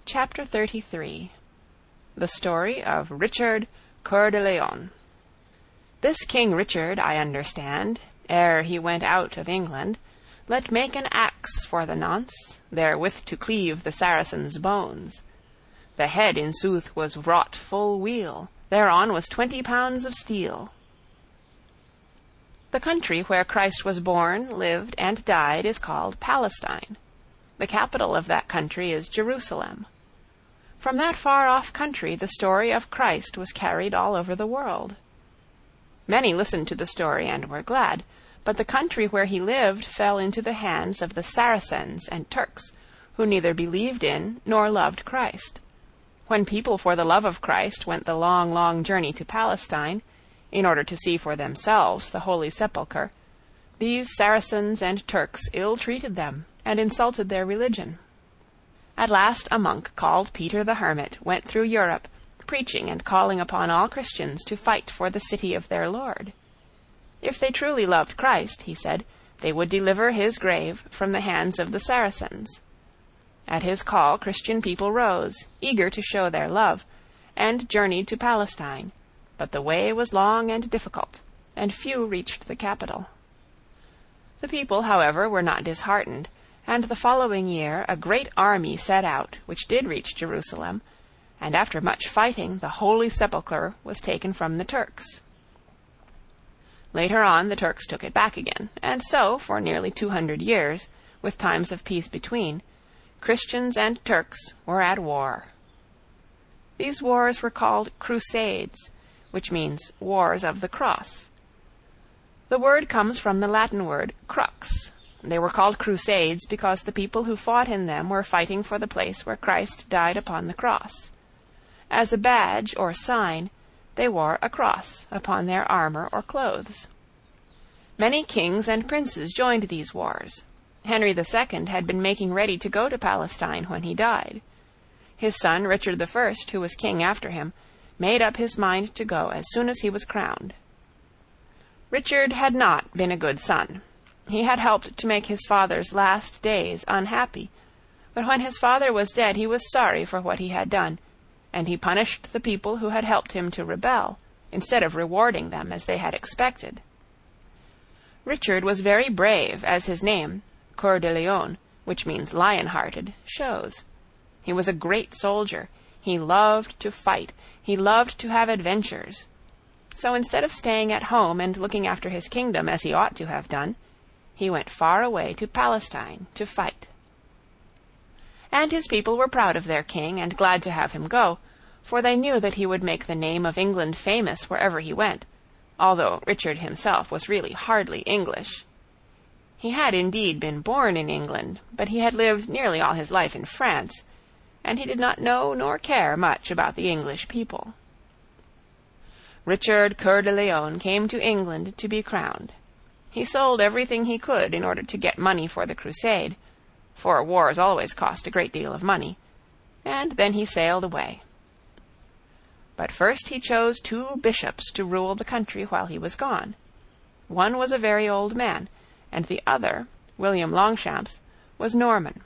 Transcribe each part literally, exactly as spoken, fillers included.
Chapter thirty-three. The Story of Richard Coeur de Lion. This King Richard, I understand, ere he went out of England, let make an axe for the nonce, therewith to cleave the Saracen's bones. The head in sooth was wrought full weal, thereon was twenty pounds of steel. The country where Christ was born, lived, and died is called Palestine. The capital of that country is Jerusalem. From that far-off country the story of Christ was carried all over the world. Many listened to the story and were glad, but the country where he lived fell into the hands of the Saracens and Turks, who neither believed in nor loved Christ. When people for the love of Christ went the long, long journey to Palestine, in order to see for themselves the Holy Sepulchre, these Saracens and Turks ill-treated them and insulted their religion. At last a monk called Peter the Hermit went through Europe, preaching and calling upon all Christians to fight for the city of their Lord. If they truly loved Christ, he said, they would deliver his grave from the hands of the Saracens. At his call Christian people rose, eager to show their love, and journeyed to Palestine, but the way was long and difficult, and few reached the capital. The people, however, were not disheartened, and the following year a great army set out, which did reach Jerusalem, and after much fighting the Holy Sepulchre was taken from the Turks. Later on the Turks took it back again, and so, for nearly two hundred years, with times of peace between, Christians and Turks were at war. These wars were called Crusades, which means Wars of the Cross. The word comes from the Latin word crux. They were called Crusades because the people who fought in them were fighting for the place where Christ died upon the cross. As a badge or sign, they wore a cross upon their armor or clothes. Many kings and princes joined these wars. Henry the Second had been making ready to go to Palestine when he died. His son, Richard the First, who was king after him, made up his mind to go as soon as he was crowned. Richard had not been a good son. He had helped to make his father's last days unhappy, but when his father was dead he was sorry for what he had done, and he punished the people who had helped him to rebel, instead of rewarding them as they had expected. Richard was very brave, as his name, Coeur de Lion, which means lion-hearted, shows. He was a great soldier. He loved to fight. He loved to have adventures. So instead of staying at home and looking after his kingdom as he ought to have done, he went far away to Palestine to fight. And his people were proud of their king and glad to have him go, for they knew that he would make the name of England famous wherever he went, although Richard himself was really hardly English. He had indeed been born in England, but he had lived nearly all his life in France, and he did not know nor care much about the English people. Richard Coeur de Lion came to England to be crowned. He sold everything he could in order to get money for the crusade, for wars always cost a great deal of money, and then he sailed away. But first he chose two bishops to rule the country while he was gone. One was a very old man, and the other, William Longchamps, was Norman.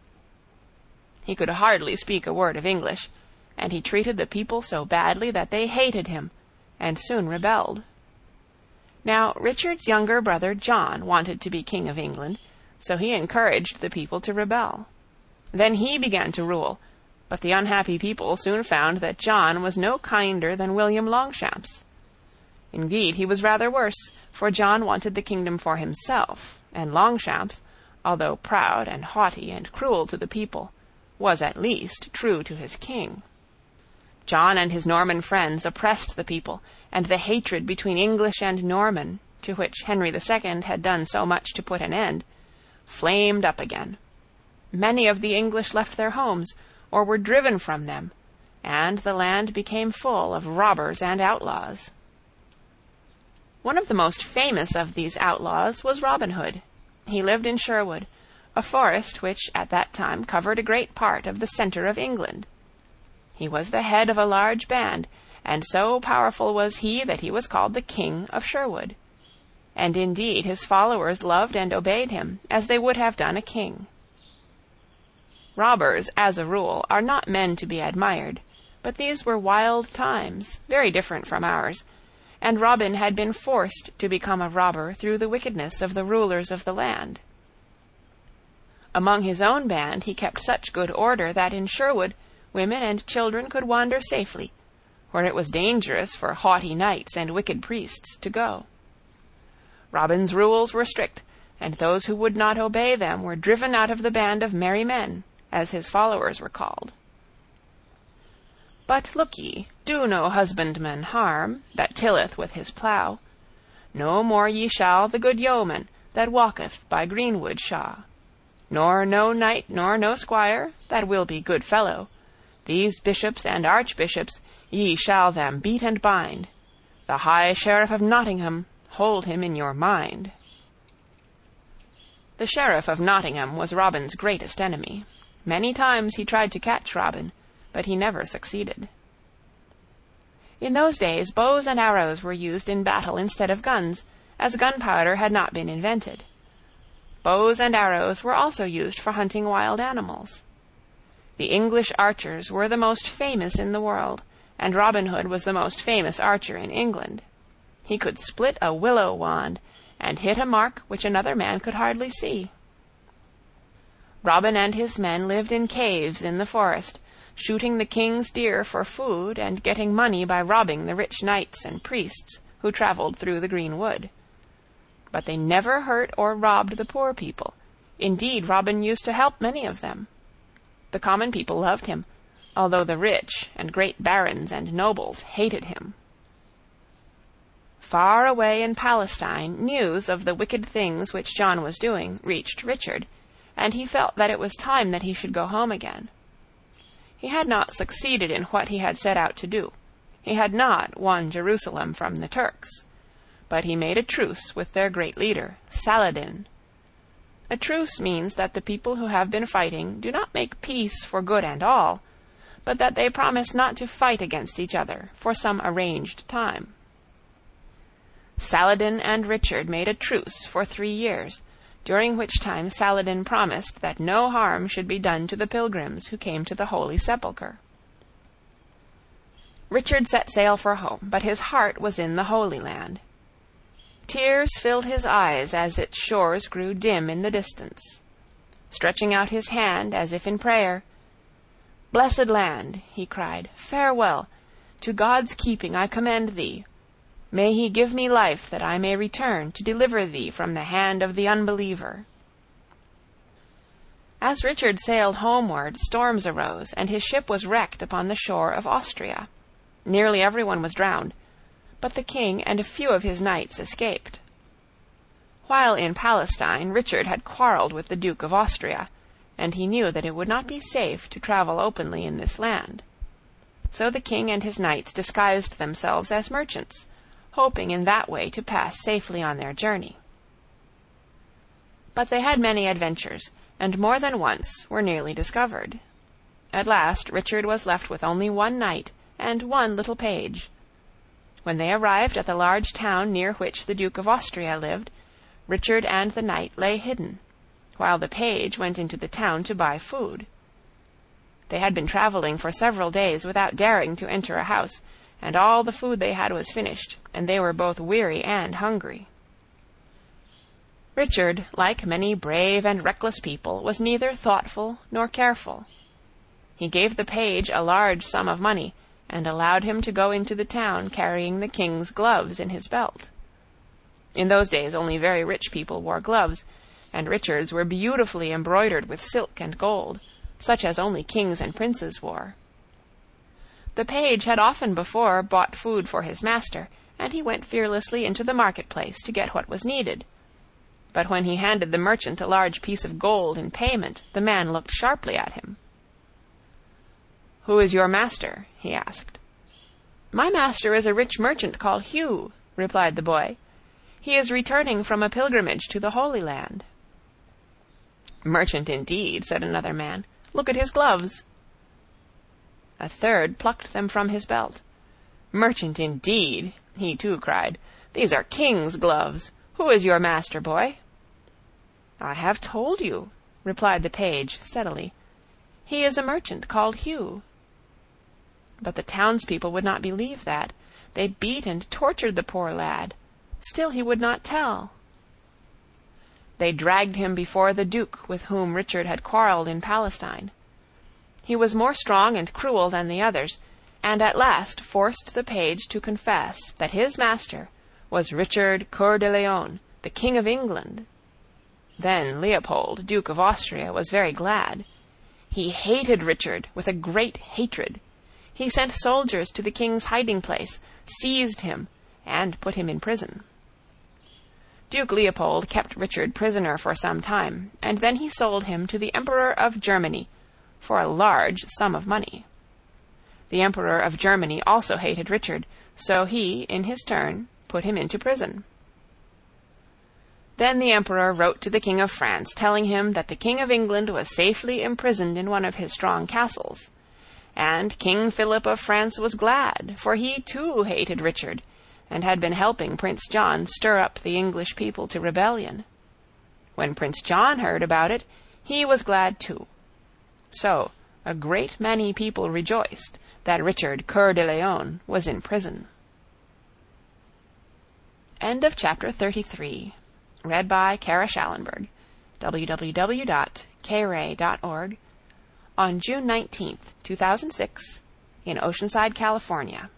He could hardly speak a word of English, and he treated the people so badly that they hated him, and soon rebelled. Now Richard's younger brother John wanted to be king of England, so he encouraged the people to rebel. Then he began to rule, but the unhappy people soon found that John was no kinder than William Longchamps. Indeed, he was rather worse, for John wanted the kingdom for himself, and Longchamps, although proud and haughty and cruel to the people, was at least true to his king. John and his Norman friends oppressed the people, and the hatred between English and Norman, to which Henry the Second had done so much to put an end, flamed up again. Many of the English left their homes, or were driven from them, and the land became full of robbers and outlaws. One of the most famous of these outlaws was Robin Hood. He lived in Sherwood, a forest which at that time covered a great part of the center of England. He was the head of a large band, and so powerful was he that he was called the King of Sherwood. And indeed his followers loved and obeyed him, as they would have done a king. Robbers, as a rule, are not men to be admired, but these were wild times, very different from ours, and Robin had been forced to become a robber through the wickedness of the rulers of the land. Among his own band he kept such good order that in Sherwood women and children could wander safely, where it was dangerous for haughty knights and wicked priests to go. Robin's rules were strict, and those who would not obey them were driven out of the band of merry men, as his followers were called. But look ye, do no husbandman harm, that tilleth with his plough. No more ye shall the good yeoman, that walketh by greenwood shaw. Nor no knight, nor no squire, that will be good fellow. These bishops and archbishops, ye shall them beat and bind. The high sheriff of Nottingham, hold him in your mind. The sheriff of Nottingham was Robin's greatest enemy. Many times he tried to catch Robin, but he never succeeded. In those days bows and arrows were used in battle instead of guns, as gunpowder had not been invented. Bows and arrows were also used for hunting wild animals. The English archers were the most famous in the world, and Robin Hood was the most famous archer in England. He could split a willow wand, and hit a mark which another man could hardly see. Robin and his men lived in caves in the forest, shooting the king's deer for food and getting money by robbing the rich knights and priests who travelled through the green wood. But they never hurt or robbed the poor people. Indeed, Robin used to help many of them. The common people loved him, although the rich and great barons and nobles hated him. Far away in Palestine, news of the wicked things which John was doing reached Richard, and he felt that it was time that he should go home again. He had not succeeded in what he had set out to do. He had not won Jerusalem from the Turks, but he made a truce with their great leader, Saladin. A truce means that the people who have been fighting do not make peace for good and all, but that they promise not to fight against each other for some arranged time. Saladin and Richard made a truce for three years, during which time Saladin promised that no harm should be done to the pilgrims who came to the Holy Sepulchre. Richard set sail for home, but his heart was in the Holy Land. Tears filled his eyes as its shores grew dim in the distance. Stretching out his hand as if in prayer, "Blessed land," he cried, "farewell. To God's keeping I commend thee. May he give me life that I may return to deliver thee from the hand of the unbeliever." As Richard sailed homeward, storms arose, and his ship was wrecked upon the shore of Austria. Nearly everyone was drowned, but the king and a few of his knights escaped. While in Palestine, Richard had quarreled with the Duke of Austria, and he knew that it would not be safe to travel openly in this land. So the king and his knights disguised themselves as merchants, hoping in that way to pass safely on their journey. But they had many adventures, and more than once were nearly discovered. At last Richard was left with only one knight and one little page. When they arrived at the large town near which the Duke of Austria lived, Richard and the knight lay hidden, while the page went into the town to buy food. They had been traveling for several days without daring to enter a house, and all the food they had was finished, and they were both weary and hungry. Richard, like many brave and reckless people, was neither thoughtful nor careful. He gave the page a large sum of money, and allowed him to go into the town carrying the king's gloves in his belt. In those days only very rich people wore gloves, and Richard's were beautifully embroidered with silk and gold, such as only kings and princes wore. The page had often before bought food for his master, and he went fearlessly into the marketplace to get what was needed. But when he handed the merchant a large piece of gold in payment, the man looked sharply at him. "Who is your master?" he asked. "My master is a rich merchant called Hugh," replied the boy. "He is returning from a pilgrimage to the Holy Land." "Merchant indeed," said another man. "Look at his gloves." A third plucked them from his belt. "Merchant indeed," he too cried. "These are king's gloves. Who is your master, boy?" "I have told you," replied the page steadily. He is a merchant called Hugh." But the townspeople would not believe that. They beat and tortured the poor lad. Still he would not tell. They dragged him before the Duke with whom Richard had quarrelled in Palestine. He was more strong and cruel than the others, and at last forced the page to confess that his master was Richard Coeur de Lion, the King of England. Then Leopold, Duke of Austria, was very glad. He hated Richard with a great hatred. He sent soldiers to the king's hiding-place, seized him, and put him in prison. Duke Leopold kept Richard prisoner for some time, and then he sold him to the Emperor of Germany for a large sum of money. The Emperor of Germany also hated Richard, so he, in his turn, put him into prison. Then the Emperor wrote to the King of France, telling him that the King of England was safely imprisoned in one of his strong castles. And King Philip of France was glad, for he too hated Richard, and had been helping Prince John stir up the English people to rebellion. When Prince John heard about it, he was glad too. So a great many people rejoiced that Richard Coeur de Lion was in prison. End of chapter thirty-three. Read by Kara Schallenberg. w w w dot k ray dot org. On June nineteenth, two thousand six, in Oceanside, California.